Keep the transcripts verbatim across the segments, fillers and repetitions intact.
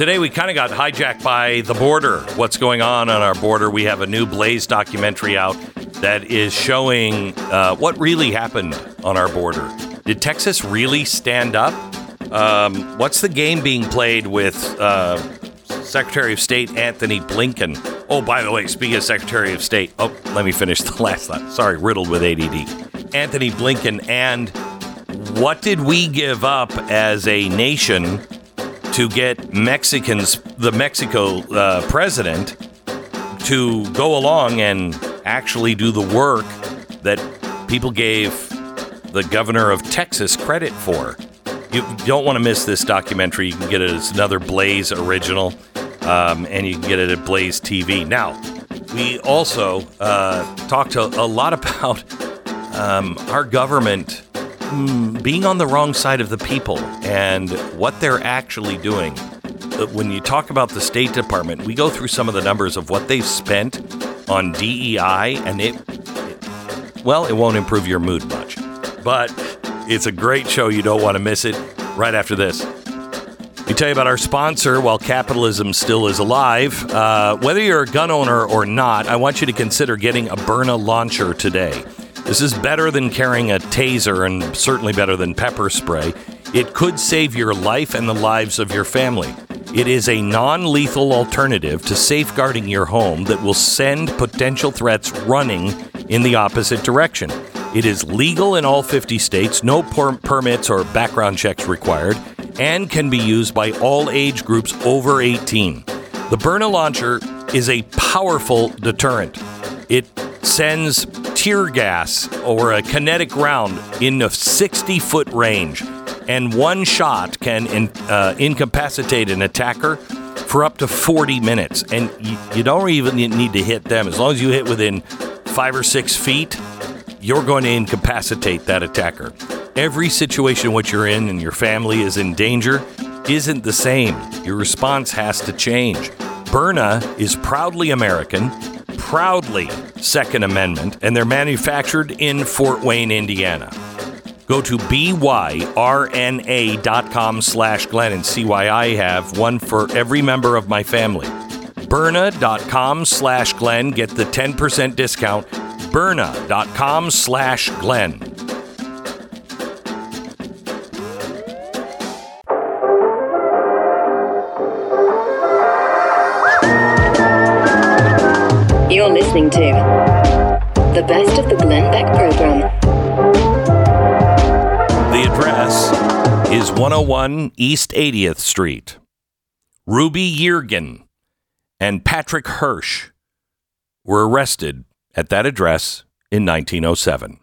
Today we kind of got hijacked by the border. What's going on on our border? We have a new Blaze documentary out that is showing uh, what really happened on our border. Did Texas really stand up? Um, what's the game being played with uh, Secretary of State Anthony Blinken? Oh, by the way, speaking of Secretary of State, oh, let me finish the last thought. Sorry, riddled with A D D. Anthony Blinken, and what did we give up as a nation to get Mexicans, the Mexico uh, president, to go along and actually do the work that people gave the governor of Texas credit for? You don't want to miss this documentary. You can get it as another Blaze original, um, and you can get it at Blaze T V. Now, we also uh, talked a, a lot about um, our government being on the wrong side of the people and what they're actually doing. When you talk about the State Department, we go through some of the numbers of what they've spent on D E I, and it, it well, it won't improve your mood much. But it's a great show. You don't want to miss it. Right after this, we tell you about our sponsor, While Capitalism Still Is Alive. Uh, whether you're a gun owner or not, I want you to consider getting a Byrna launcher today. This is better than carrying a taser and certainly better than pepper spray. It could save your life and the lives of your family. It is a non-lethal alternative to safeguarding your home that will send potential threats running in the opposite direction. It is legal in all fifty states, no per- permits or background checks required, and can be used by all age groups over eighteen. The Byrna launcher is a powerful deterrent. It sends tear gas or a kinetic round in a sixty-foot range, and one shot can in, uh, incapacitate an attacker for up to forty minutes. And you, you don't even need to hit them. As long as you hit within five or six feet, you're going to incapacitate that attacker. Every situation in which you're in and your family is in danger isn't the same. Your response has to change. Byrna is proudly American, proudly Second Amendment, and they're manufactured in Fort Wayne, Indiana. Go to B Y R N A dot com slash Glenn and see why I have one for every member of my family. Byrna dot com slash Glenn. Get the ten percent discount. Byrna dot com slash Glenn. You're listening to the best of the Glenn Beck program. The address is one oh one East eightieth Street. Ruby Yeargin and Patrick Hirsch were arrested at that address in nineteen oh seven.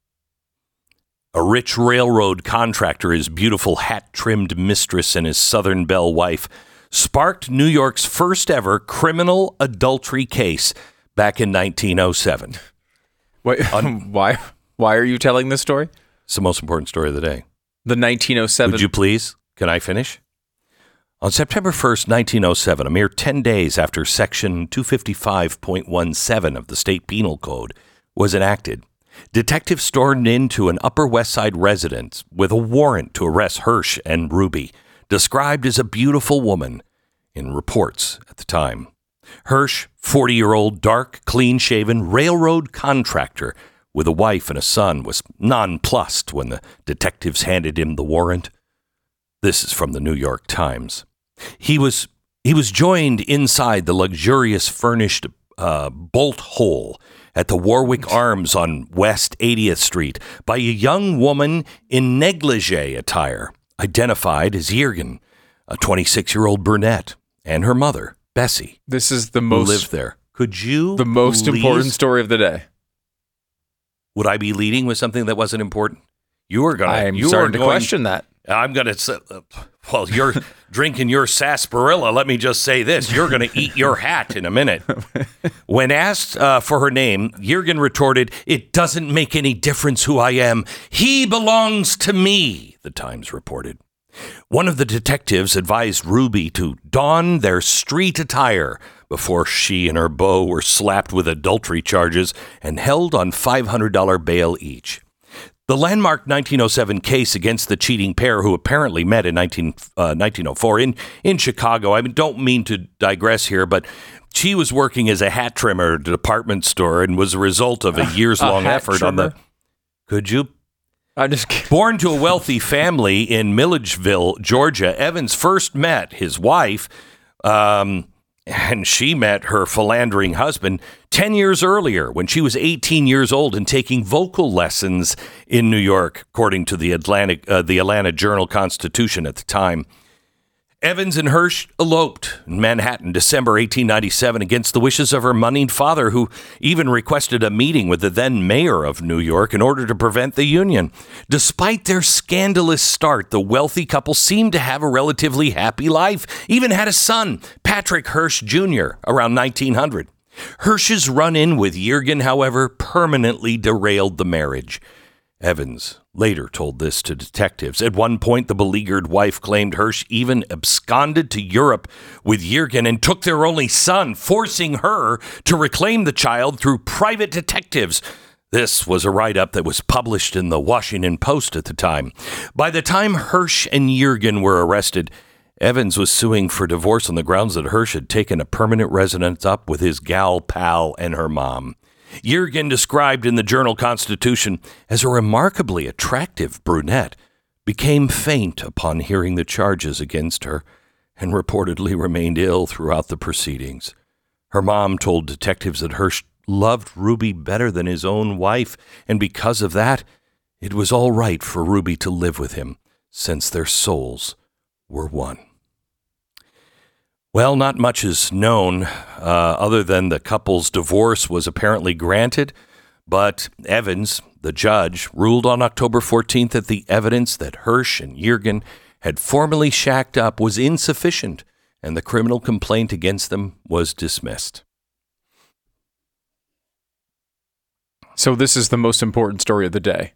A rich railroad contractor, his beautiful hat-trimmed mistress, and his Southern Belle wife sparked New York's first ever criminal adultery case back in nineteen oh seven. Wait, Un- why why are you telling this story? It's the most important story of the day. The nineteen oh seven. Would you please? Can I finish? On September first, nineteen oh seven, a mere ten days after Section two fifty-five point one seven of the State Penal Code was enacted, detectives stormed into an Upper West Side residence with a warrant to arrest Hirsch and Ruby, described as a beautiful woman in reports at the time. Hirsch, forty-year-old, dark, clean-shaven railroad contractor with a wife and a son, was nonplussed when the detectives handed him the warrant. This is from the New York Times. He was he was joined inside the luxurious furnished uh, bolt hole at the Warwick Arms on West eightieth Street by a young woman in negligee attire, identified as Yeargin, a twenty-six-year-old brunette, and her mother, Bessie. This is the most who lived there. Could you the most please, important story of the day? Would I be leading with something that wasn't important? You were going. I'm you starting were to going, question that. I'm going to. Uh, well, you're drinking your sarsaparilla. Let me just say this: you're going to eat your hat in a minute. When asked uh, for her name, Yeargin retorted, "It doesn't make any difference who I am. He belongs to me." The Times reported. One of the detectives advised Ruby to don their street attire before she and her beau were slapped with adultery charges and held on five hundred dollars bail each. The landmark nineteen oh seven case against the cheating pair who apparently met in nineteen, uh, nineteen oh four in, in Chicago. I mean, don't mean to digress here, but she was working as a hat trimmer at a department store and was a result of a years-long a effort trimmer? on the... Could you... I'm just kidding. Born to a wealthy family in Milledgeville, Georgia, Evans first met his wife, um, and she met her philandering husband ten years earlier when she was eighteen years old and taking vocal lessons in New York, according to the Atlantic, uh, the Atlanta Journal-Constitution at the time. Evans and Hirsch eloped in Manhattan, December eighteen ninety-seven, against the wishes of her moneyed father, who even requested a meeting with the then mayor of New York in order to prevent the union. Despite their scandalous start, the wealthy couple seemed to have a relatively happy life, even had a son, Patrick Hirsch Junior, around nineteen hundred. Hirsch's run-in with Jürgen, however, permanently derailed the marriage. Evans later told this to detectives. At one point, the beleaguered wife claimed Hirsch even absconded to Europe with Jürgen and took their only son, forcing her to reclaim the child through private detectives. This was a write-up that was published in the Washington Post at the time. By the time Hirsch and Jürgen were arrested, Evans was suing for divorce on the grounds that Hirsch had taken a permanent residence up with his gal pal and her mom. Jürgen, described in the Journal-Constitution as a remarkably attractive brunette, became faint upon hearing the charges against her and reportedly remained ill throughout the proceedings. Her mom told detectives that Hirsch loved Ruby better than his own wife, and because of that, it was all right for Ruby to live with him, since their souls were one. Well, not much is known uh, other than the couple's divorce was apparently granted, but Evans, the judge, ruled on October fourteenth that the evidence that Hirsch and Jürgen had formally shacked up was insufficient, and the criminal complaint against them was dismissed. So this is the most important story of the day.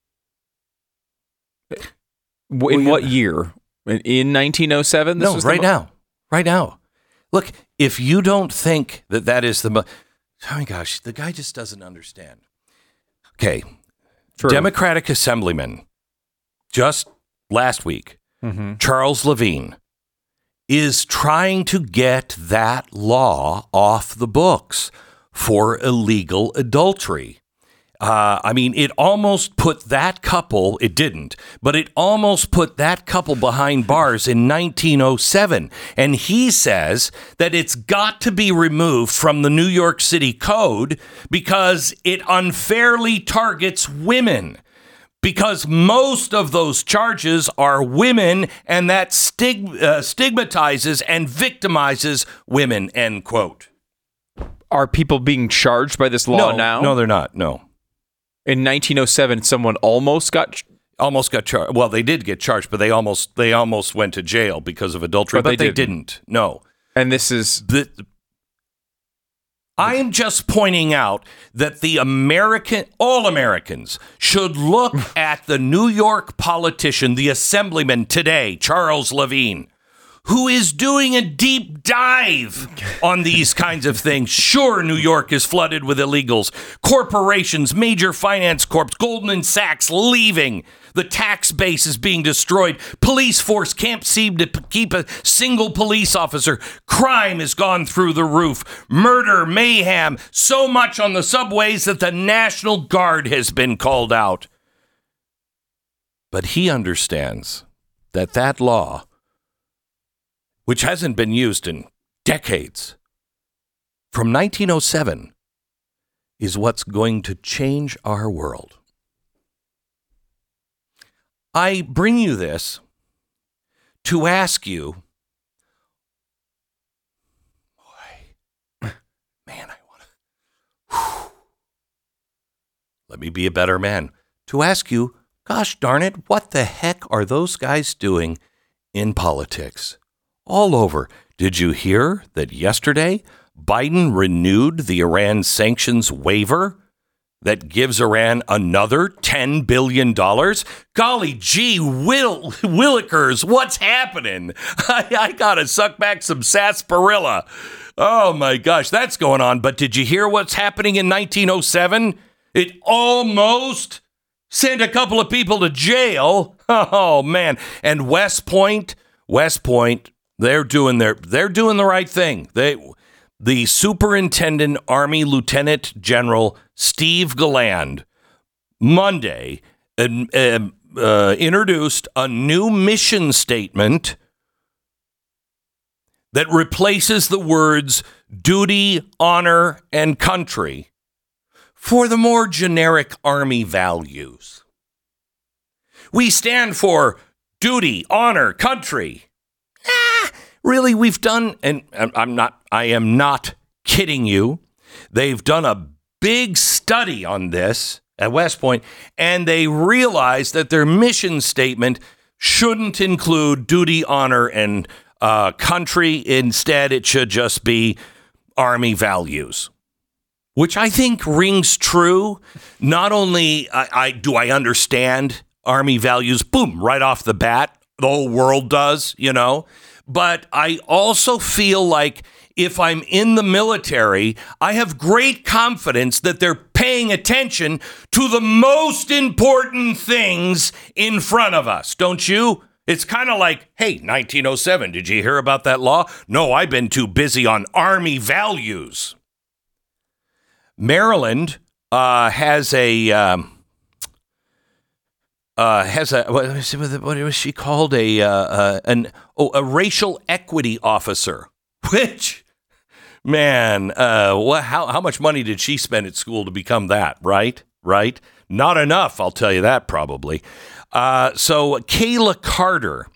In well, yeah. what year? In nineteen oh seven? This no, was right mo- now. Right now. Look, if you don't think that that is the... Mo- oh my gosh, the guy just doesn't understand. Okay. True. Democratic Assemblyman, just last week, mm-hmm. Charles Levine, is trying to get that law off the books for illegal adultery. Uh, I mean, it almost put that couple, it didn't, but it almost put that couple behind bars in nineteen oh seven. And he says that it's got to be removed from the New York City Code because it unfairly targets women. Because most of those charges are women, and that stig- uh, stigmatizes and victimizes women, end quote. Are people being charged by this law no, now? No, they're not, no. In nineteen oh seven, someone almost got ch- almost got charged. Well, they did get charged, but they almost they almost went to jail because of adultery. But, but they, they didn't. didn't. No. And this is the. I am just pointing out that the American, all Americans, should look at the New York politician, the assemblyman today, Charles Levine, who is doing a deep dive on these kinds of things. Sure, New York is flooded with illegals. Corporations, major finance corps, Goldman Sachs leaving. The tax base is being destroyed. Police force can't seem to p- keep a single police officer. Crime has gone through the roof. Murder, mayhem, so much on the subways that the National Guard has been called out. But he understands that that law, which hasn't been used in decades, from nineteen oh seven, is what's going to change our world. I bring you this to ask you, boy, man, I want to, let me be a better man, to ask you, gosh darn it, what the heck are those guys doing in politics? All over. Did you hear that yesterday Biden renewed the Iran sanctions waiver that gives Iran another ten billion dollars? Golly gee, Will, Willikers, what's happening? I, I gotta suck back some sarsaparilla. Oh my gosh, that's going on. But did you hear what's happening in nineteen oh seven? It almost Send a couple of people to jail. Oh, man. And West Point, West Point, they're doing their, they're doing the right thing. They, the Superintendent Army Lieutenant General Steve Galland, Monday, uh, uh, introduced a new mission statement that replaces the words duty, honor, and country for the more generic Army values. We stand for duty, honor, country. Ah, really, we've done, and I'm not, I am not kidding you. They've done a big study on this at West Point, and they realized that their mission statement shouldn't include duty, honor, and uh, country. Instead, it should just be Army values, which I think rings true. Not only I, I do I understand Army values, boom, right off the bat, the whole world does, you know, but I also feel like if I'm in the military, I have great confidence that they're paying attention to the most important things in front of us, don't you? It's kind of like, hey, nineteen oh seven, did you hear about that law? No, I've been too busy on Army values. Maryland uh, has a um, uh, has a what was, it, what was she called a uh, uh, an oh, a racial equity officer, which man, uh, what, how how much money did she spend at school to become that? Right, right, not enough. I'll tell you that probably. Uh, so Kayla Carter,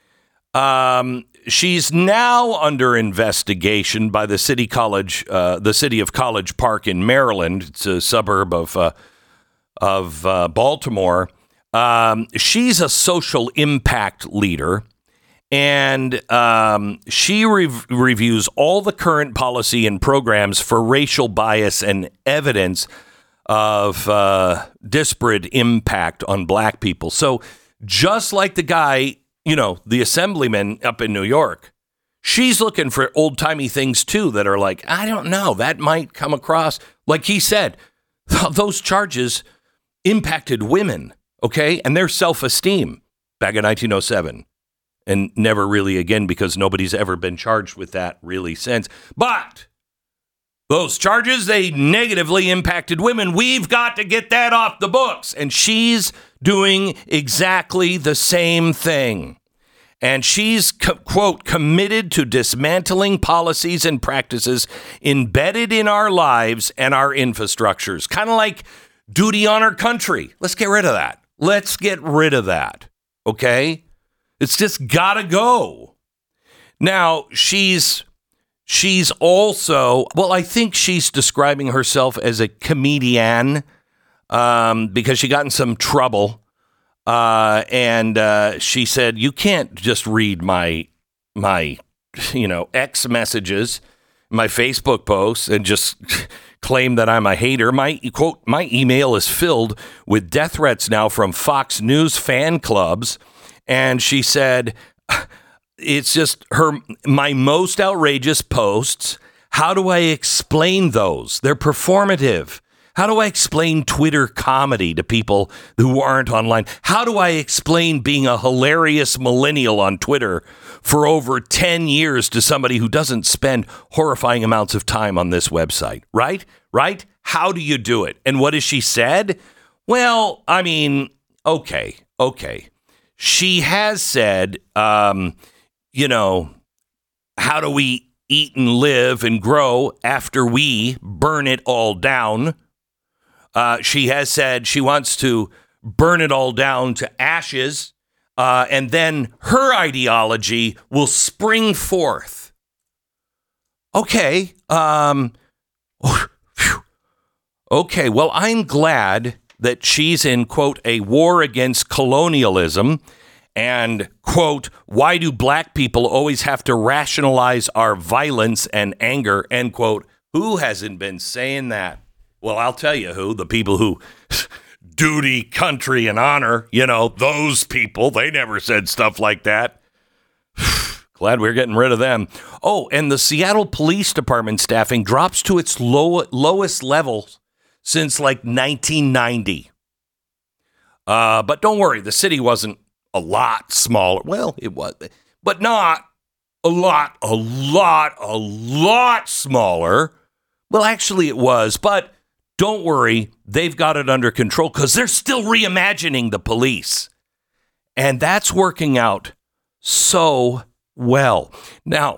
um, she's now under investigation by the city college, uh, the city of College Park in Maryland. It's a suburb of uh, of uh, Baltimore. Um, she's a social impact leader, and um, she rev- reviews all the current policy and programs for racial bias and evidence of uh, disparate impact on black people. So just like the guy, you know, the assemblyman up in New York, she's looking for old timey things too that are like, I don't know, that might come across. Like he said, th- those charges impacted women, okay, and their self-esteem back in nineteen oh seven. And never really again, because nobody's ever been charged with that really since. But those charges, they negatively impacted women. We've got to get that off the books. And she's doing exactly the same thing. And she's, co- quote, committed to dismantling policies and practices embedded in our lives and our infrastructures. Kind of like duty, honor, country. Let's get rid of that. Let's get rid of that. Okay? It's just gotta go. Now, she's... She's also, well, I think she's describing herself as a comedian um, because she got in some trouble. Uh, and uh, she said, you can't just read my, my, you know, X messages, my Facebook posts and just claim that I'm a hater. My, quote, my email is filled with death threats now from Fox News fan clubs. And she said, it's just her, my most outrageous posts. How do I explain those? They're performative. How do I explain Twitter comedy to people who aren't online? How do I explain being a hilarious millennial on Twitter for over ten years to somebody who doesn't spend horrifying amounts of time on this website? Right? Right? How do you do it? And what has she said? Well, I mean, okay, okay. She has said, um, you know, how do we eat and live and grow after we burn it all down? Uh, she has said she wants to burn it all down to ashes, uh, and then her ideology will spring forth. Okay. Um, okay. Well, I'm glad that she's in, quote, a war against colonialism. And, quote, why do black people always have to rationalize our violence and anger, end quote. Who hasn't been saying that? Well, I'll tell you who, the people who duty, country, and honor, you know, those people, they never said stuff like that. Glad we're getting rid of them. Oh, and the Seattle Police Department staffing drops to its low, lowest level since like nineteen ninety. Uh, but don't worry, the city wasn't a lot smaller. Well, it was, but not a lot, a lot, a lot smaller. Well, actually it was, but don't worry, they've got it under control because they're still reimagining the police. And that's working out so well. Now,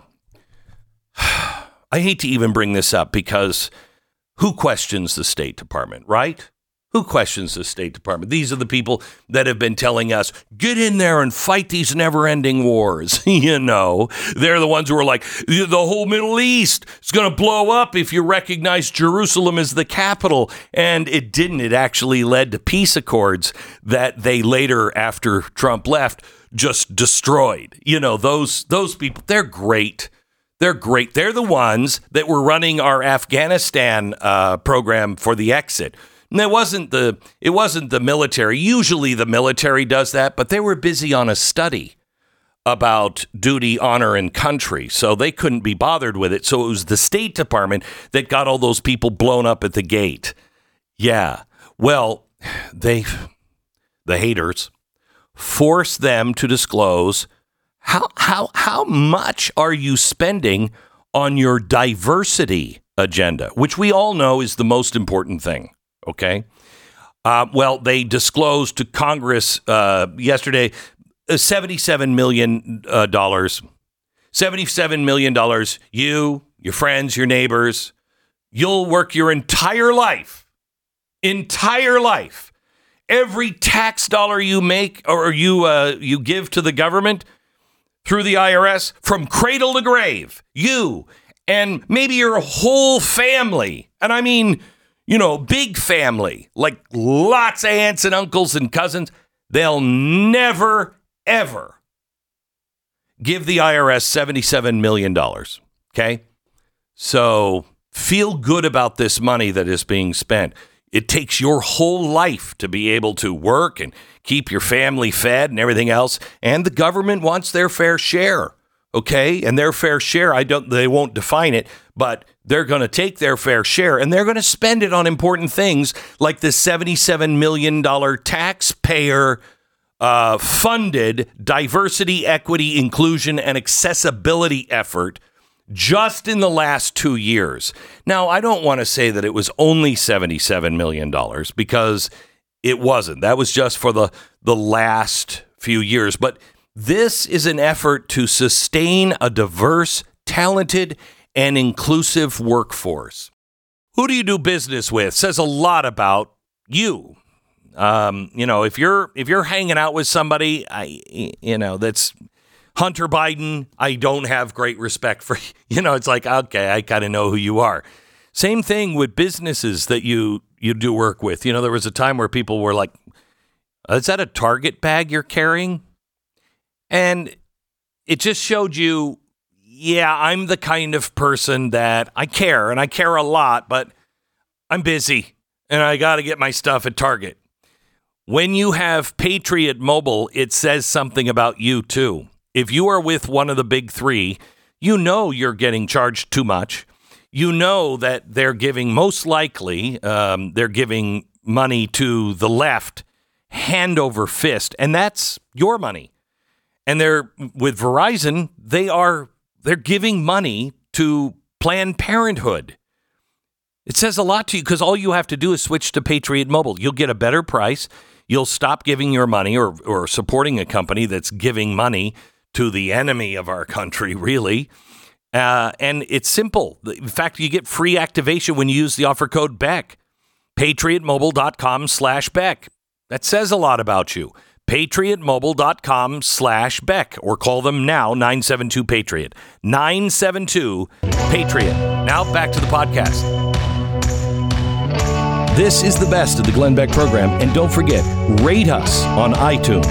I hate to even bring this up because who questions the State Department, right? Who questions the State Department? These are the people that have been telling us, get in there and fight these never-ending wars. You know, they're the ones who are like, the whole Middle East is going to blow up if you recognize Jerusalem as the capital. And it didn't. It actually led to peace accords that they later, after Trump left, just destroyed. You know, those those people, they're great. They're great. They're the ones that were running our Afghanistan uh, program for the exit. And it wasn't the it wasn't the military. Usually the military does that, but they were busy on a study about duty, honor, and country, so they couldn't be bothered with it. So it was the State Department that got all those people blown up at the gate. Yeah. Well, they the haters forced them to disclose how how how much are you spending on your diversity agenda, which we all know is the most important thing. Okay. Uh, well, they disclosed to Congress uh, yesterday uh, seventy-seven million dollars. Uh, seventy-seven million dollars. You, your friends, your neighbors, you'll work your entire life, entire life. Every tax dollar you make or you uh, you give to the government through the I R S, from cradle to grave, you and maybe your whole family. And I mean, you know, big family, like lots of aunts and uncles and cousins, they'll never, ever give the I R S seventy-seven million dollars. Okay? So feel good about this money that is being spent. It takes your whole life to be able to work and keep your family fed and everything else. And the government wants their fair share. Okay? And their fair share, I don't, they won't define it, but they're going to take their fair share and they're going to spend it on important things like the seventy-seven million dollars taxpayer uh, funded diversity, equity, inclusion, and accessibility effort just in the last two years. Now, I don't want to say that it was only seventy-seven million dollars because it wasn't. That was just for the, the last few years. But this is an effort to sustain a diverse, talented, and inclusive workforce. Who do you do business with? Says a lot about you. Um, you know, if you're if you're hanging out with somebody, I you know that's Hunter Biden, I don't have great respect for. You know, it's like, okay, I kind of know who you are. Same thing with businesses that you you do work with. You know, there was a time where people were like, "Is that a Target bag you're carrying?" And it just showed you. Yeah, I'm the kind of person that I care, and I care a lot, but I'm busy, and I got to get my stuff at Target. When you have Patriot Mobile, it says something about you, too. If you are with one of the big three, you know you're getting charged too much. You know that they're giving, most likely, um, they're giving money to the left hand over fist, and that's your money. And they're with Verizon, they are... They're giving money to Planned Parenthood. It says a lot to you because all you have to do is switch to Patriot Mobile. You'll get a better price. You'll stop giving your money or, or supporting a company that's giving money to the enemy of our country, really. Uh, and it's simple. In fact, you get free activation when you use the offer code Beck. PatriotMobile.com slash Beck. That says a lot about you. PatriotMobile.com slash Beck or call them now, nine seven two Patriot. nine seven two Patriot. Now back to the podcast. This is the best of the Glenn Beck program. And don't forget, rate us on iTunes.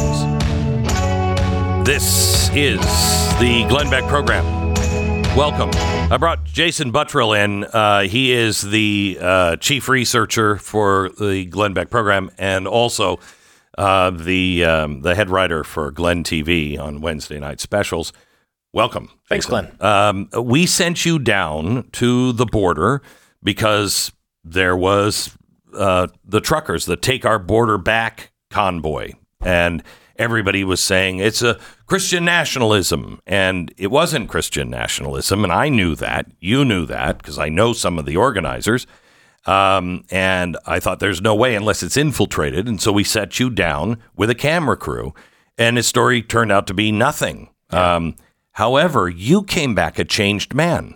This is the Glenn Beck program. Welcome. I brought Jason Buttrill in. Uh, he is the uh, chief researcher for the Glenn Beck program and also Uh, the um, the head writer for Glenn T V on Wednesday night specials. Welcome. Thanks, Jason. Glenn. Um, we sent you down to the border because there was uh, the truckers, the Take Our Border Back convoy, and everybody was saying it's a Christian nationalism, and it wasn't Christian nationalism, and I knew that. You knew that because I know some of the organizers, um, and I thought there's no way unless it's infiltrated, and so we set you down with a camera crew, and the story turned out to be nothing. Yeah. Um, however, you came back a changed man.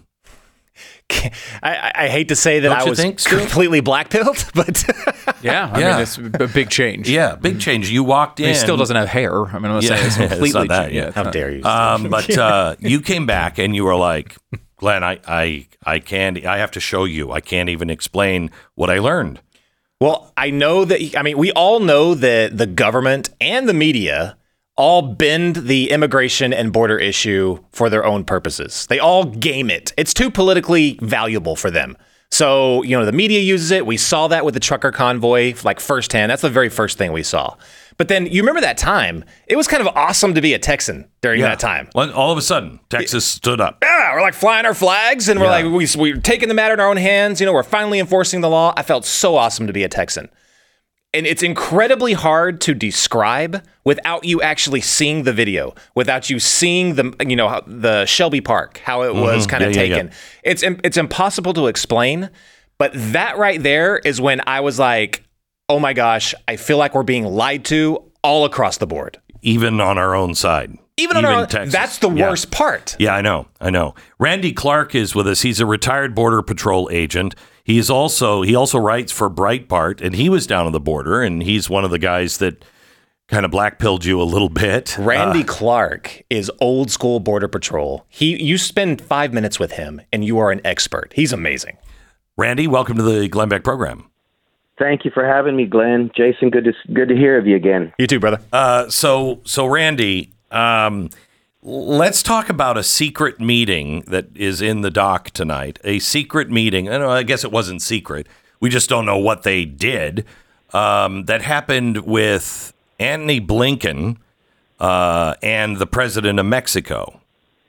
I, I hate to say that Don't I you was think, Stu? completely black-pilled, but yeah, I Yeah. mean, it's a big change. Yeah, big change. You walked in. He still doesn't have hair. I mean, I'm not Yeah, saying it's it's completely not that, changed. yeah. Yeah, it's how not- dare you? Um, but uh, you came back and you were like, Glenn, I, I, I can't, I have to show you. I can't even explain what I learned. Well, I know that, I mean, we all know that the government and the media all bend the immigration and border issue for their own purposes. They all game it. It's too politically valuable for them. So, you know, the media uses it. We saw that with the trucker convoy, like firsthand. That's the very first thing we saw. But then you remember that time? It was kind of awesome to be a Texan during that time. Well, all of a sudden, Texas stood up. Yeah, we're like flying our flags and we're Yeah. like, we, we're taking the matter in our own hands. You know, we're finally enforcing the law. I felt so awesome to be a Texan. And it's incredibly hard to describe without you actually seeing the video, without you seeing the, you know, how- the Shelby Park, how it was kind of Yeah, yeah, taken. yeah. It's im- it's impossible to explain, but that right there is when I was like, oh my gosh, I feel like we're being lied to all across the board. Even on our own side. Even on our own, Texas. that's the Yeah. worst part. Yeah, I know. I know. Randy Clark is with us. He's a retired Border Patrol agent. He's also he also writes for Breitbart, and he was down on the border, and he's one of the guys that kind of blackpilled you a little bit. Randy Uh, Clark is old school Border Patrol. He, you spend five minutes with him, and you are an expert. He's amazing. Randy, welcome to the Glenn Beck program. Thank you for having me, Glenn. Jason, good to good to hear of you again. You too, brother. Uh, so, so Randy, um, let's talk about a secret meeting that is in the dock tonight. A secret meeting. I, know, I guess it wasn't secret. We just don't know what they did. Um, that happened with Antony Blinken uh, and the president of Mexico.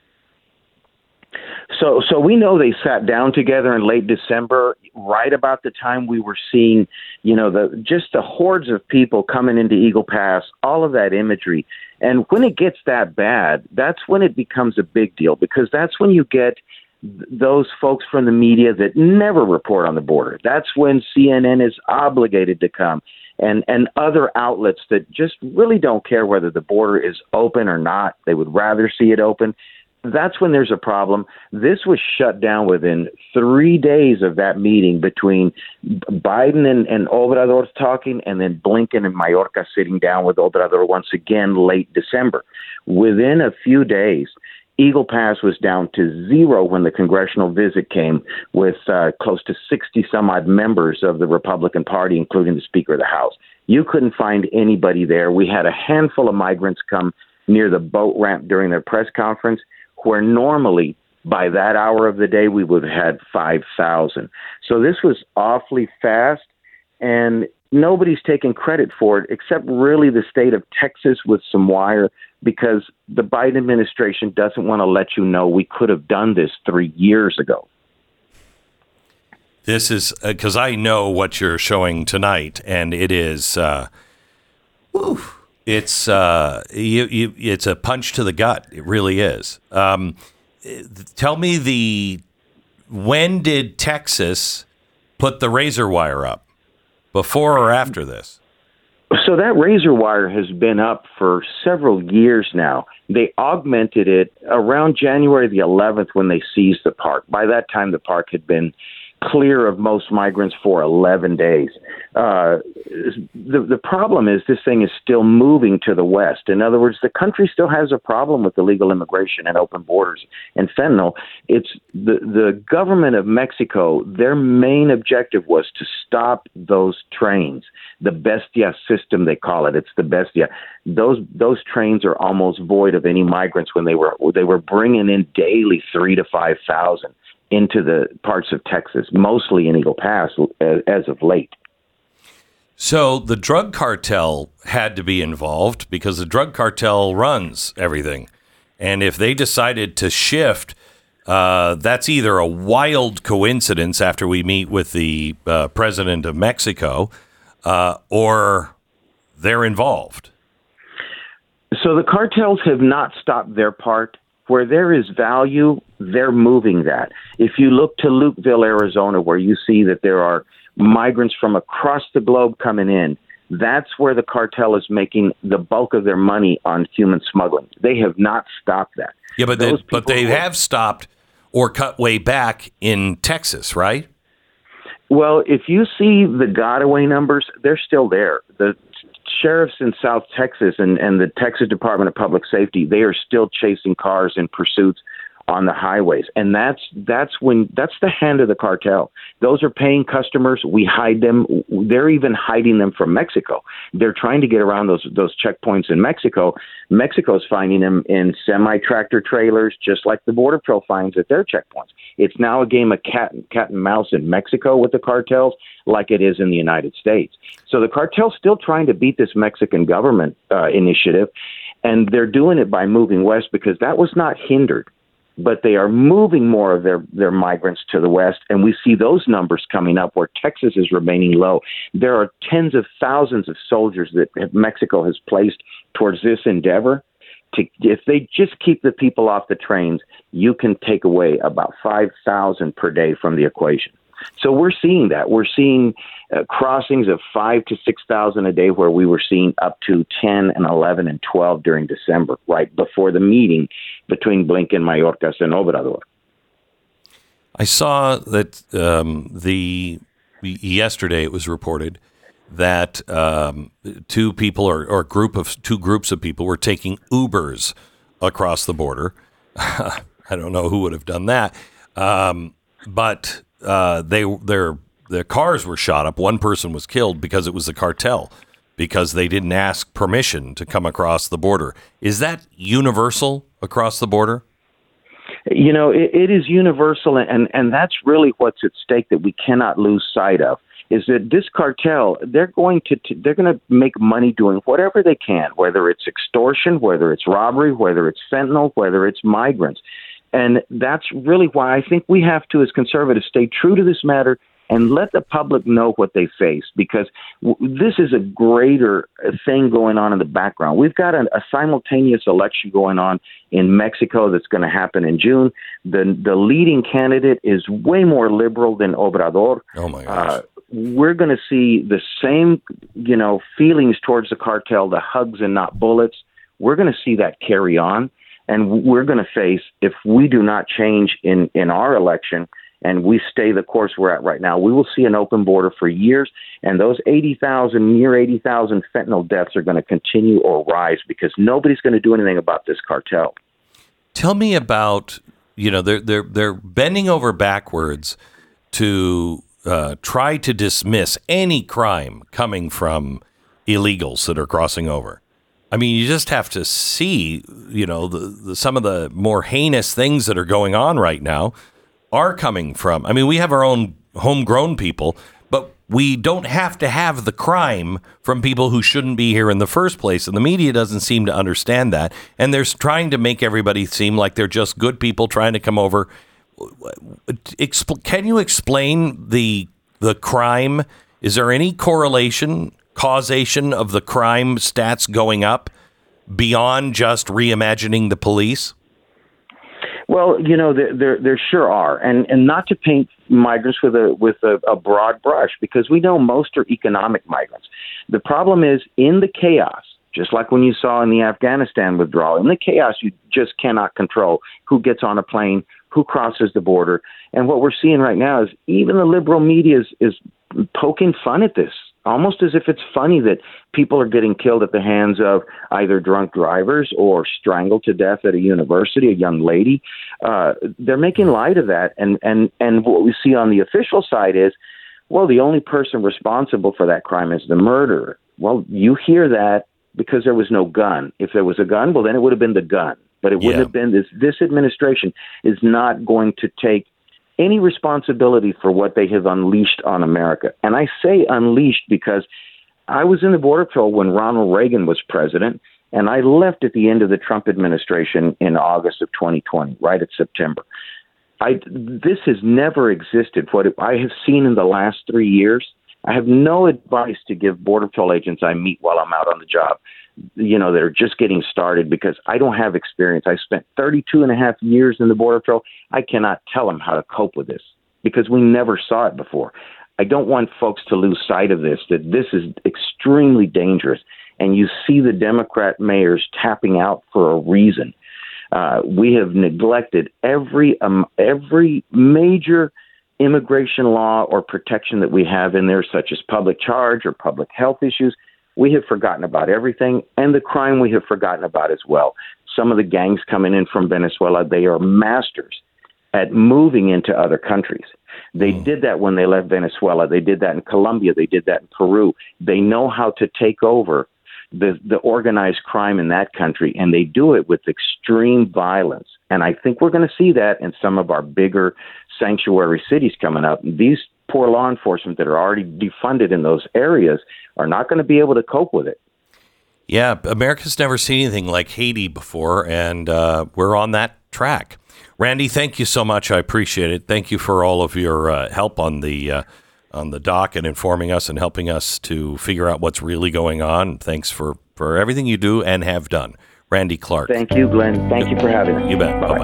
So, so we know they sat down together in late December, right about the time we were seeing, you know, the just the hordes of people coming into Eagle Pass, all of that imagery. And when it gets that bad, that's when it becomes a big deal, because that's when you get th- those folks from the media that never report on the border. That's when C N N is obligated to come, and, and other outlets that just really don't care whether the border is open or not. They would rather see it open. That's when there's a problem. This was shut down within three days of that meeting between Biden and, and Obrador talking, and then Blinken and Mayorkas sitting down with Obrador once again late December. Within a few days, Eagle Pass was down to zero when the congressional visit came, with uh, close to sixty some odd members of the Republican Party, including the Speaker of the House. You couldn't find anybody there. We had a handful of migrants come near the boat ramp during their press conference, where normally by that hour of the day we would have had five thousand. So this was awfully fast, and nobody's taking credit for it except really the state of Texas with some wire, because the Biden administration doesn't want to let you know we could have done this three years ago. This is because I know what you're showing tonight, and it is, uh, whew, it's uh, you, you, it's a punch to the gut. It really is. Um, tell me the when did Texas put the razor wire up? Before or after this? So that razor wire has been up for several years now. They augmented it around January the eleventh when they seized the park. By that time, the park had been clear of most migrants for eleven days. Uh, the, the problem is this thing is still moving to the west. In other words, the country still has a problem with illegal immigration and open borders and fentanyl. It's the, the government of Mexico, their main objective was to stop those trains, the Bestia system, they call it. It's the Bestia. Those those trains are almost void of any migrants when they were they were bringing in daily three to five thousand into the parts of Texas, mostly in Eagle Pass as of late. So the drug cartel had to be involved because the drug cartel runs everything. And if they decided to shift, uh, that's either a wild coincidence after we meet with the uh, president of Mexico, uh, or they're involved. So the cartels have not stopped their part. Where there is value, they're moving that. If you look to Lukeville, Arizona, where you see that there are migrants from across the globe coming in, that's where the cartel is making the bulk of their money on human smuggling. They have not stopped that. Yeah, but they, but they who, have stopped or cut way back in Texas, right? Well, if you see the Godaway numbers, they're still there. The sheriffs in South Texas and, and the Texas Department of Public Safety, they are still chasing cars in pursuits on the highways. And that's that's when that's the hand of the cartel. Those are paying customers. We hide them. They're even hiding them from Mexico. They're trying to get around those those checkpoints in Mexico. Mexico's finding them in semi-tractor trailers, just like the Border Patrol finds at their checkpoints. It's now a game of cat and, cat and mouse in Mexico with the cartels, like it is in the United States. So the cartel's still trying to beat this Mexican government uh, initiative, and they're doing it by moving west because that was not hindered. But they are moving more of their, their migrants to the west, and we see those numbers coming up where Texas is remaining low. There are tens of thousands of soldiers that Mexico has placed towards this endeavor. To, if they just keep the people off the trains, you can take away about five thousand per day from the equation. So we're seeing that. We're seeing uh, crossings of five to six thousand a day, where we were seeing up to ten and eleven and twelve during December, right before the meeting between Blinken, Mayorkas, and Obrador. I saw that um, the yesterday it was reported that um, two people or, or group of two groups of people were taking Ubers across the border. I don't know who would have done that, um, but. Uh, they their their cars were shot up. One person was killed because it was the cartel, because they didn't ask permission to come across the border. Is that universal across the border? You know, it, it is universal, and, and that's really what's at stake that we cannot lose sight of. Is that this cartel? They're going to they're going to make money doing whatever they can, whether it's extortion, whether it's robbery, whether it's fentanyl, whether it's migrants. And that's really why I think we have to, as conservatives, stay true to this matter and let the public know what they face, because w- this is a greater thing going on in the background. We've got a, a simultaneous election going on in Mexico that's going to happen in June. The the leading candidate is way more liberal than Obrador. Oh, my gosh. Uh, we're going to see the same, you know, feelings towards the cartel, the hugs and not bullets. We're going to see that carry on. And we're going to face, if we do not change in, in our election and we stay the course we're at right now, we will see an open border for years. And those eighty thousand, near eighty thousand fentanyl deaths are going to continue or rise because nobody's going to do anything about this cartel. Tell me about, you know, they're, they're, they're bending over backwards to uh, try to dismiss any crime coming from illegals that are crossing over. I mean, you just have to see, you know, the, the some of the more heinous things that are going on right now are coming from. I mean, we have our own homegrown people, but we don't have to have the crime from people who shouldn't be here in the first place. And the media doesn't seem to understand that. And they're trying to make everybody seem like they're just good people trying to come over. Expl- can you explain the the crime? Is there any correlation? Causation of the crime stats going up beyond just reimagining the police? Well, you know, there there, there sure are, and and not to paint migrants with a with a, a broad brush, because we know most are economic migrants. The problem is in the chaos, just like when you saw in the Afghanistan withdrawal, in the chaos, you just cannot control who gets on a plane, who crosses the border, and what we're seeing right now is even the liberal media is, is poking fun at this. Almost as if it's funny that people are getting killed at the hands of either drunk drivers or strangled to death at a university, a young lady. Uh, they're making light of that. And, and, and what we see on the official side is, well, the only person responsible for that crime is the murderer. Well, you hear that because there was no gun. If there was a gun, well, then it would have been the gun. But it wouldn't Yeah. have been this. This administration is not going to take any responsibility for what they have unleashed on America. And I say unleashed because I was in the Border Patrol when Ronald Reagan was president, and I left at the end of the Trump administration in August of twenty twenty, right at September. I, this has never existed. What I have seen in the last three years, I have no advice to give Border Patrol agents I meet while I'm out on the job, you know, that are just getting started, because I don't have experience. I spent thirty-two and a half years in the Border Patrol. I cannot tell them how to cope with this because we never saw it before. I don't want folks to lose sight of this, that this is extremely dangerous. And you see the Democrat mayors tapping out for a reason. Uh, we have neglected every um, every major immigration law or protection that we have in there, such as public charge or public health issues. We have forgotten about everything, and the crime we have forgotten about as well. Some of the gangs coming in from Venezuela, they are masters at moving into other countries. They mm. did that when they left Venezuela. They did that in Colombia. They did that in Peru. They know how to take over the, the organized crime in that country, and they do it with extreme violence. And I think we're going to see that in some of our bigger sanctuary cities coming up. These poor law enforcement that are already defunded in those areas are not going to be able to cope with it. Yeah, America's never seen anything like Haiti before, and uh, we're on that track. Randy, thank you so much. I appreciate it. Thank you for all of your uh, help on the uh, on the doc and informing us and helping us to figure out what's really going on. Thanks for, for everything you do and have done. Randy Clark. Thank you, Glenn. Thank you for having us. You bet. Bye-bye.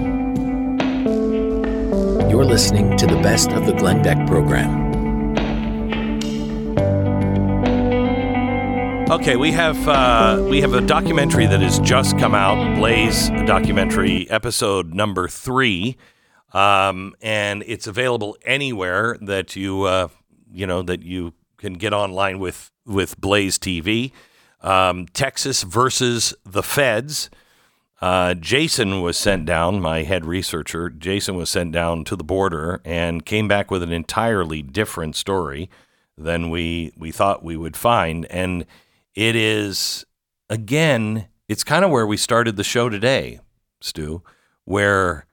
Bye-bye. You're listening to the best of the Glenn Beck program. Okay, we have uh, we have a documentary that has just come out, Blaze documentary, episode number three, um, and it's available anywhere that you uh, you know that you can get online with with Blaze T V. Um, Texas versus the Feds. Uh, Jason was sent down, my head researcher. Jason was sent down to the border and came back with an entirely different story than we we thought we would find, and it is, again, it's kind of where we started the show today, Stu, where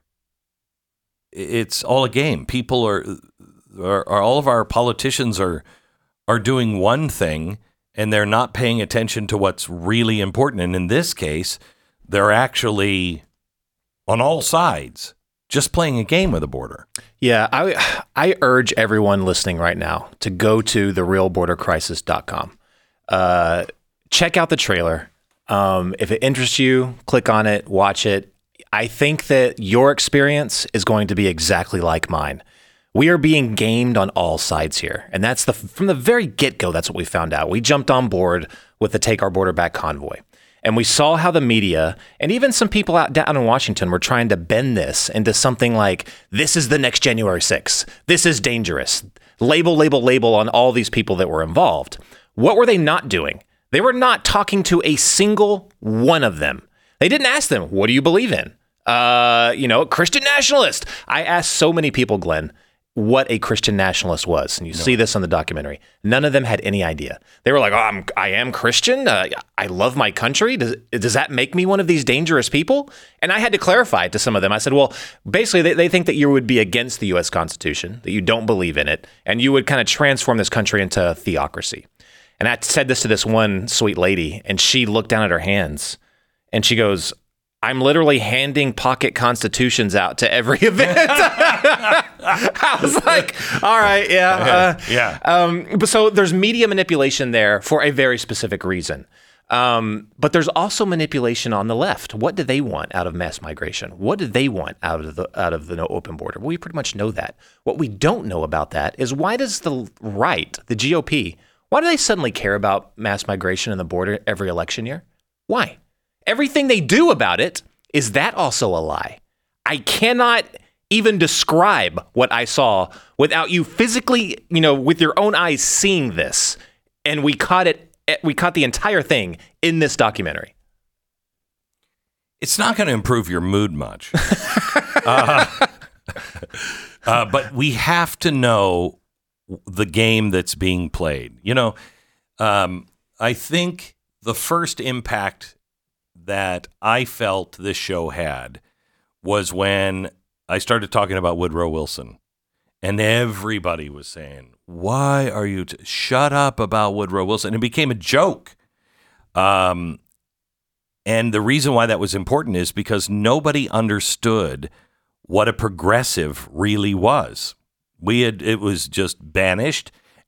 it's all a game. People are, are, are all of our politicians are are doing one thing, and they're not paying attention to what's really important. And in this case, they're actually on all sides just playing a game with the border. Yeah, I I urge everyone listening right now to go to the real border crisis dot com. Uh, check out the trailer. Um, if it interests you, click on it, watch it. I think that your experience is going to be exactly like mine. We are being gamed on all sides here. And that's the from the very get-go, that's what we found out. We jumped on board with the Take Our Border Back convoy. And we saw how the media and even some people out down in Washington were trying to bend this into something like, this is the next January sixth. This is dangerous. Label, label, label on all these people that were involved. What were they not doing? They were not talking to a single one of them. They didn't ask them, what do you believe in? Uh, you know, Christian nationalist. I asked so many people, Glenn, what a Christian nationalist was. And you no. see this on the documentary. None of them had any idea. They were like, oh, I'm, I am Christian. Uh, I love my country. Does, does that make me one of these dangerous people? And I had to clarify it to some of them. I said, well, basically, they, they think that you would be against the U S Constitution, that you don't believe in it, and you would kind of transform this country into a theocracy. And I said this to this one sweet lady, and she looked down at her hands, and she goes, I'm literally handing pocket constitutions out to every event. I was like, all right, yeah. Uh, yeah. Um, but so there's media manipulation there for a very specific reason. Um, but there's also manipulation on the left. What do they want out of mass migration? What do they want out of the out of the no open border? Well, we pretty much know that. What we don't know about that is, why does the right, the G O P, why do they suddenly care about mass migration and the border every election year? Why? Everything they do about it, is that also a lie? I cannot even describe what I saw without you physically, you know, with your own eyes seeing this. And we caught it, we caught the entire thing in this documentary. It's not going to improve your mood much. uh, uh, but we have to know the game that's being played. You know, um, I think the first impact that I felt this show had was when I started talking about Woodrow Wilson, and everybody was saying, why are you, t- shut up about Woodrow Wilson. It became a joke. Um, and the reason why that was important is because nobody understood what a progressive really was. We had, it was just banished.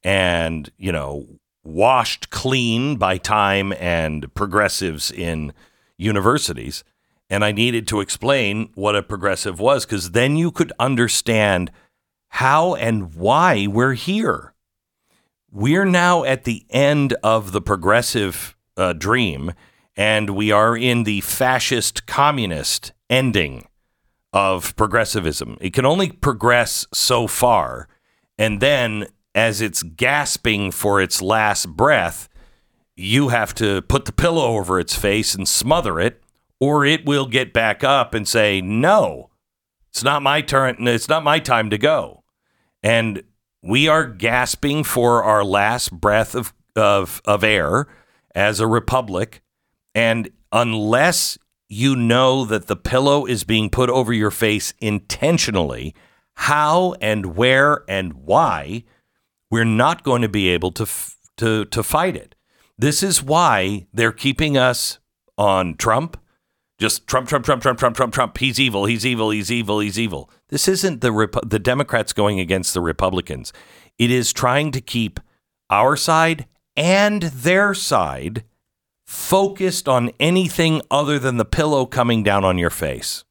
and, you know, washed clean by time and progressives in universities. And I needed to explain what a progressive was, because then you could understand how and why we're here. We're now at the end of the progressive uh, dream, and we are in the fascist communist ending of progressivism. It can only progress so far, and then as it's gasping for its last breath, you have to put the pillow over its face and smother it, or it will get back up and say, no, it's not my turn. It's not my time to go. And we are gasping for our last breath of, of, of air as a republic. And unless you know that the pillow is being put over your face intentionally, how and where and why, we're not going to be able to f- to to fight it. This is why they're keeping us on Trump. Just Trump, Trump, Trump, Trump, Trump, Trump, Trump. He's evil. He's evil. He's evil. He's evil. This isn't the Rep- the Democrats going against the Republicans. It is trying to keep our side and their side focused on anything other than the pillow coming down on your face.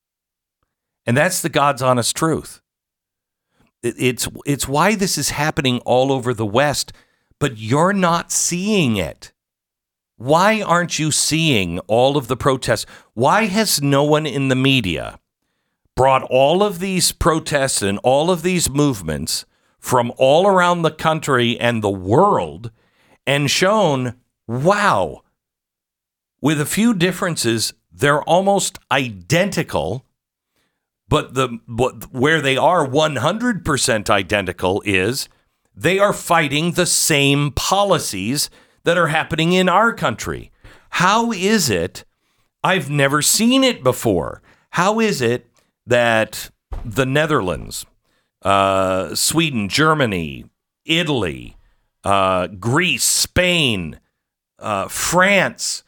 And that's the God's honest truth. It's it's why this is happening all over the West, but you're not seeing it. Why aren't you seeing all of the protests? Why has no one in the media brought all of these protests and all of these movements from all around the country and the world and shown, wow, with a few differences, they're almost identical. But the what, where they are one hundred percent identical is they are fighting the same policies that are happening in our country. How is it? I've never seen it before. How is it that the Netherlands, uh, Sweden, Germany, Italy, uh, Greece, Spain, uh, France,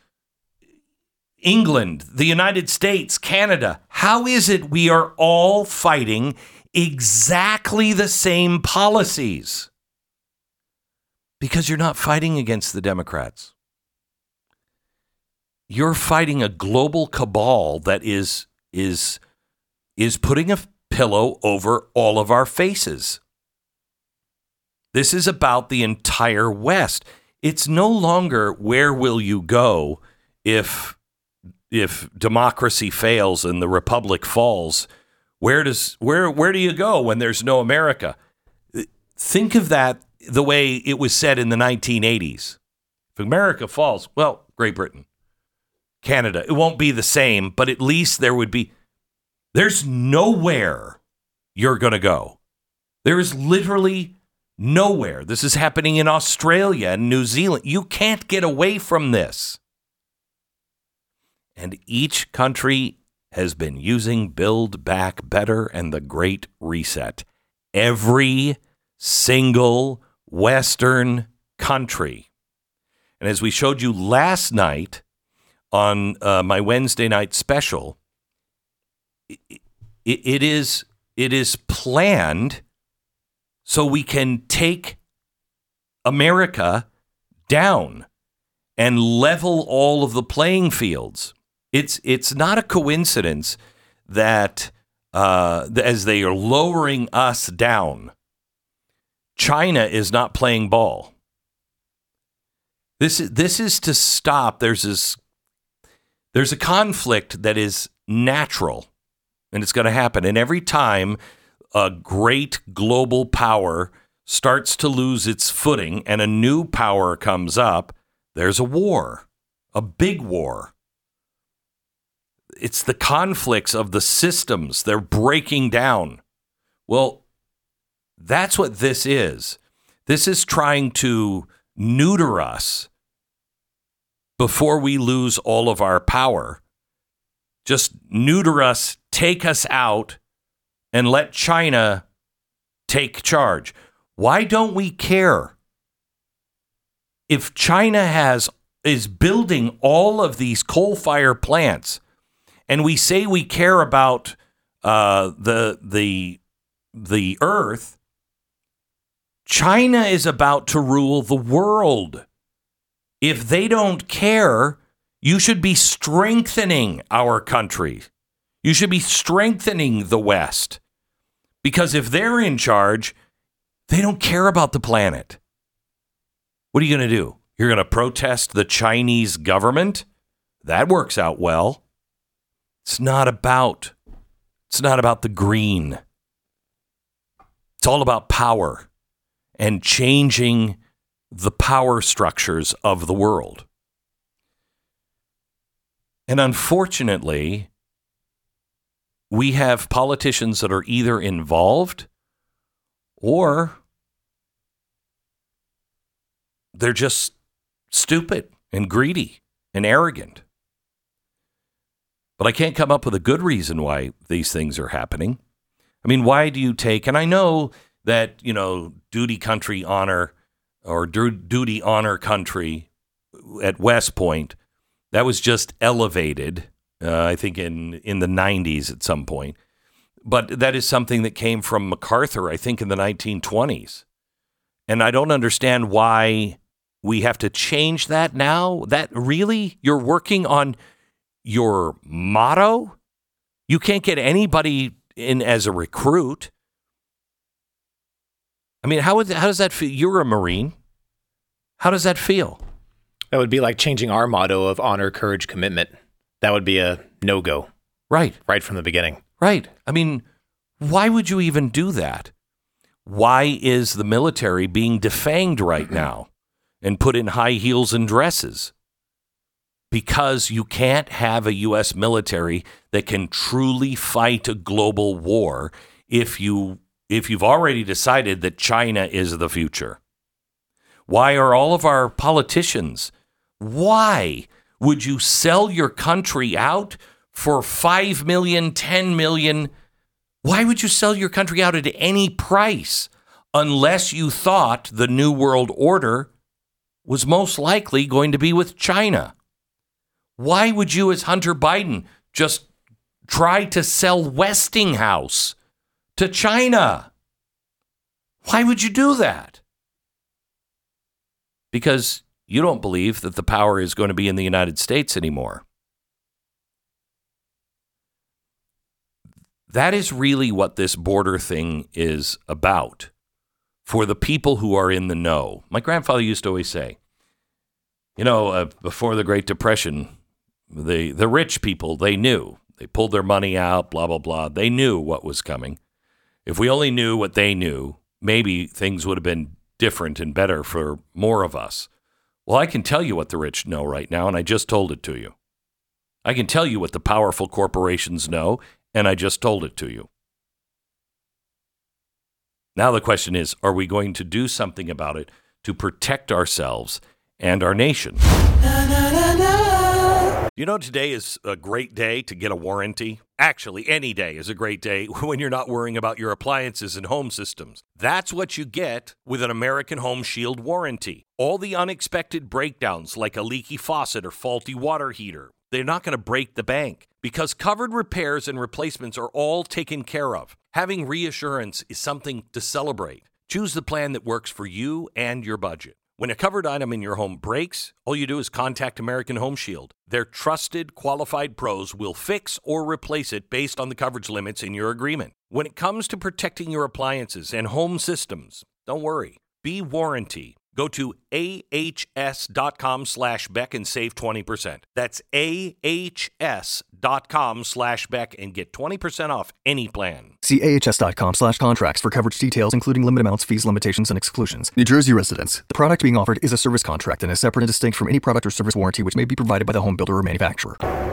England, the United States, Canada, how is it we are all fighting exactly the same policies? Because you're not fighting against the Democrats. You're fighting a global cabal that is is is putting a pillow over all of our faces. This is about the entire West. It's no longer where will you go if if democracy fails and the republic falls. Where does where where do you go when there's no America? Think of that the way it was said in the nineteen eighties. If America falls, well, Great Britain, Canada, it won't be the same, but at least there would be. There's nowhere you're going to go. There is literally nowhere. This is happening in Australia and New Zealand. You can't get away from this. And each country has been using Build Back Better and the Great Reset. Every single Western country. And as we showed you last night on uh, my Wednesday night special, it, it, it is it is planned so we can take America down and level all of the playing fields. It's it's not a coincidence that uh, as they are lowering us down, China is not playing ball. This is this is to stop. There's this there's a conflict that is natural, and it's going to happen. And every time a great global power starts to lose its footing and a new power comes up, there's a war, a big war. It's the conflicts of the systems. They're breaking down. Well, that's what this is. This is trying to neuter us before we lose all of our power. Just neuter us, take us out, and let China take charge. Why don't we care? If China has is building all of these coal-fired plants, and we say we care about uh, the the the earth, China is about to rule the world. If they don't care, you should be strengthening our country. You should be strengthening the West. Because if they're in charge, they don't care about the planet. What are you going to do? You're going to protest the Chinese government? That works out well. It's not about, it's not about the green. It's all about power and changing the power structures of the world. And unfortunately, we have politicians that are either involved or they're just stupid and greedy and arrogant. But I can't come up with a good reason why these things are happening. I mean, why do you take, and I know that, you know, duty, country, honor, or du- duty, honor, country at West Point, that was just elevated, uh, I think, in, in the nineties at some point. But that is something that came from MacArthur, I think, in the nineteen twenties. And I don't understand why we have to change that now. That really, you're working on your motto? You can't get anybody in as a recruit. I mean, how would, how does that feel? You're a Marine. How does that feel? That would be like changing our motto of honor, courage, commitment. That would be a no-go. Right. Right from the beginning. Right. I mean, why would you even do that? Why is the military being defanged right now and put in high heels and dresses? Because you can't have a U S military that can truly fight a global war if you if you've already decided that China is the future. Why are all of our politicians, why would you sell your country out for five million dollars, ten million dollars? Why would you sell your country out at any price unless you thought the New World Order was most likely going to be with China? Why would you, as Hunter Biden, just try to sell Westinghouse to China? Why would you do that? Because you don't believe that the power is going to be in the United States anymore. That is really what this border thing is about for the people who are in the know. My grandfather used to always say, you know, uh, before the Great Depression, the, the rich people, they knew. They pulled their money out, blah, blah, blah. They knew what was coming. If we only knew what they knew, maybe things would have been different and better for more of us. Well, I can tell you what the rich know right now, and I just told it to you. I can tell you what the powerful corporations know, and I just told it to you. Now the question is, are we going to do something about it to protect ourselves and our nation? You know, today is a great day to get a warranty. Actually, any day is a great day when you're not worrying about your appliances and home systems. That's what you get with an American Home Shield warranty. All the unexpected breakdowns, like a leaky faucet or faulty water heater, they're not going to break the bank because covered repairs and replacements are all taken care of. Having reassurance is something to celebrate. Choose the plan that works for you and your budget. When a covered item in your home breaks, all you do is contact American Home Shield. Their trusted, qualified pros will fix or replace it based on the coverage limits in your agreement. When it comes to protecting your appliances and home systems, don't worry. Be warranty. Go to ahs.com slash Beck and save twenty percent. That's ahs.com slash Beck and get twenty percent off any plan. See ahs.com slash contracts for coverage details, including limit amounts, fees, limitations, and exclusions. New Jersey residents. The product being offered is a service contract and is separate and distinct from any product or service warranty which may be provided by the home builder or manufacturer.